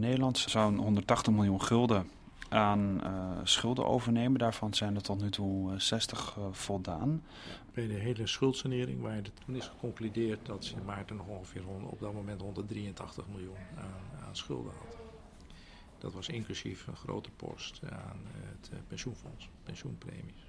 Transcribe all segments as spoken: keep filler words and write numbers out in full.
Nederland zou honderdtachtig miljoen gulden aan uh, schulden overnemen. Daarvan zijn er tot nu toe uh, zestig uh, voldaan. Bij de hele schuldsanering waar het toen is geconcludeerd dat Sint Maarten nog ongeveer op dat moment honderddrieëntachtig miljoen aan, aan schulden had. Dat was inclusief een grote post aan het uh, pensioenfonds, pensioenpremies.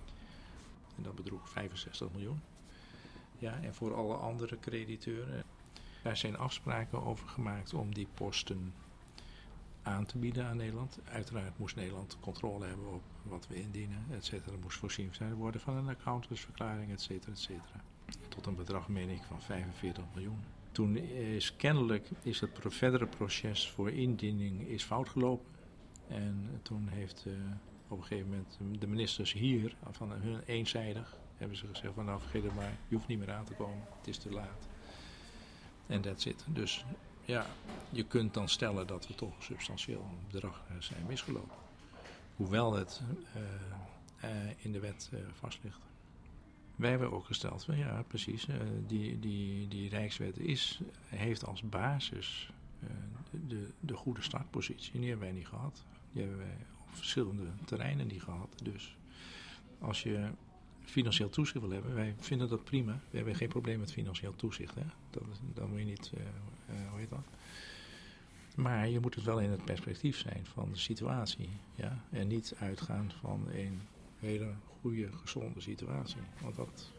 En dat bedroeg vijfenzestig miljoen. Ja, en voor alle andere crediteuren, daar zijn afspraken over gemaakt om die posten aan te bieden aan Nederland. Uiteraard moest Nederland controle hebben op wat we indienen, et cetera. Er moest voorzien zijn worden van een accountantsverklaring, et cetera, et cetera. Tot een bedrag, meen ik, van vijfenveertig miljoen. Toen is kennelijk is het verdere proces voor indiening is fout gelopen. En toen heeft uh, op een gegeven moment de ministers hier, van hun eenzijdig, hebben ze gezegd van nou vergeet het maar, je hoeft niet meer aan te komen, het is te laat. En that's it. Dus ja, je kunt dan stellen dat we toch substantieel een bedrag zijn misgelopen. Hoewel het uh, uh, in de wet uh, vast ligt. Wij hebben ook gesteld van ja, precies, uh, die, die, die Rijkswet is, heeft als basis uh, de, de goede startpositie. Die hebben wij niet gehad. Die hebben wij op verschillende terreinen niet gehad. Dus als je financieel toezicht wil hebben, wij vinden dat prima. We hebben geen probleem met financieel toezicht. Hè? Dat, dat moet je niet, uh, uh, hoe heet dat? Maar je moet het wel in het perspectief zijn van de situatie. Ja? En niet uitgaan van een hele goede, gezonde situatie. Want dat,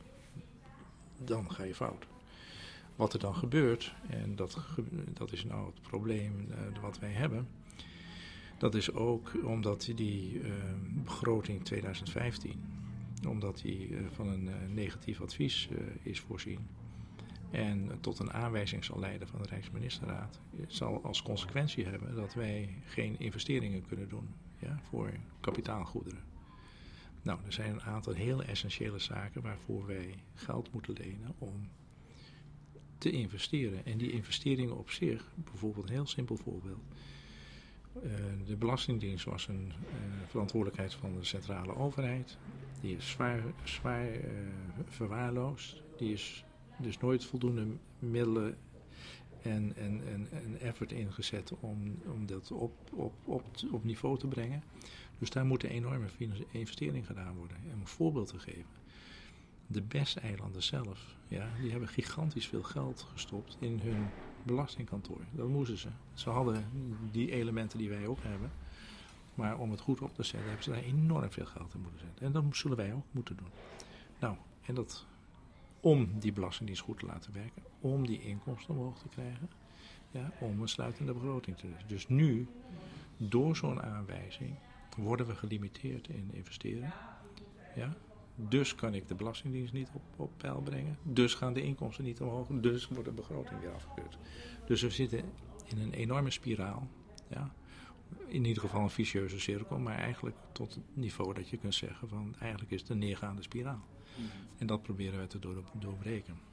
dan ga je fout. Wat er dan gebeurt, en dat, dat is nou het probleem uh, wat wij hebben. Dat is ook omdat die uh, begroting twintig vijftien, omdat die uh, van een uh, negatief advies uh, is voorzien. En uh, tot een aanwijzing zal leiden van de Rijksministerraad. Het zal als consequentie hebben dat wij geen investeringen kunnen doen, ja, voor kapitaalgoederen. Nou, er zijn een aantal hele essentiële zaken waarvoor wij geld moeten lenen om te investeren. En die investeringen op zich, bijvoorbeeld een heel simpel voorbeeld. Uh, de Belastingdienst was een uh, verantwoordelijkheid van de centrale overheid. Die is zwaar, zwaar uh, verwaarloosd. Die is dus nooit voldoende middelen en, en, en, en effort ingezet om, om dat op, op, op, op niveau te brengen. Dus daar moet een enorme investering gedaan worden. En om een voorbeeld te geven. De B E S-eilanden zelf, ja, die hebben gigantisch veel geld gestopt in hun belastingkantoor. Dat moesten ze. Ze hadden die elementen die wij ook hebben. Maar om het goed op te zetten, hebben ze daar enorm veel geld in moeten zetten. En dat zullen wij ook moeten doen. Nou, en dat om die belastingdienst goed te laten werken. Om die inkomsten omhoog te krijgen. Ja, om een sluitende begroting te doen. Dus nu, door zo'n aanwijzing, worden we gelimiteerd in investeren. Ja. Dus kan ik de Belastingdienst niet op, op peil brengen. Dus gaan de inkomsten niet omhoog. Dus wordt de begroting weer afgekeurd. Dus we zitten in een enorme spiraal. Ja. In ieder geval een vicieuze cirkel. Maar eigenlijk tot het niveau dat je kunt zeggen van eigenlijk is het een neergaande spiraal. Mm-hmm. En dat proberen wij te door, doorbreken.